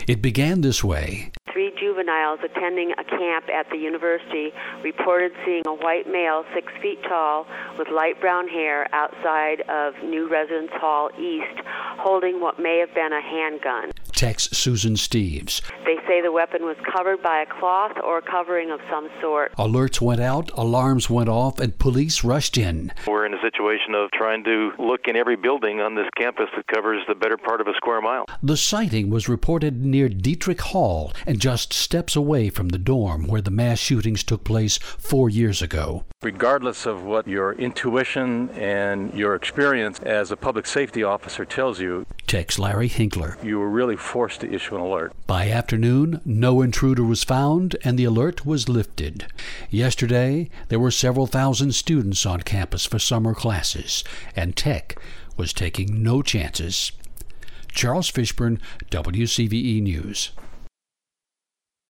It began this way. 3 juveniles attending a camp at the university reported seeing a white male 6 feet tall with light brown hair outside of New Residence Hall East holding what may have been a handgun. Texts Susan Steves. They say the weapon was covered by a cloth or a covering of some sort. Alerts went out, alarms went off, and police rushed in. We're in a situation of trying to look in every building on this campus that covers the better part of a square mile. The sighting was reported near Dietrich Hall and just steps away from the dorm where the mass shootings took place 4 years ago. Regardless of what your intuition and your experience as a public safety officer tells you, Text Larry Hinkler. You were really forced to issue an alert. By afternoon, no intruder was found and the alert was lifted. Yesterday, there were several thousand students on campus for summer classes, and Tech was taking no chances. Charles Fishburne, WCVE News.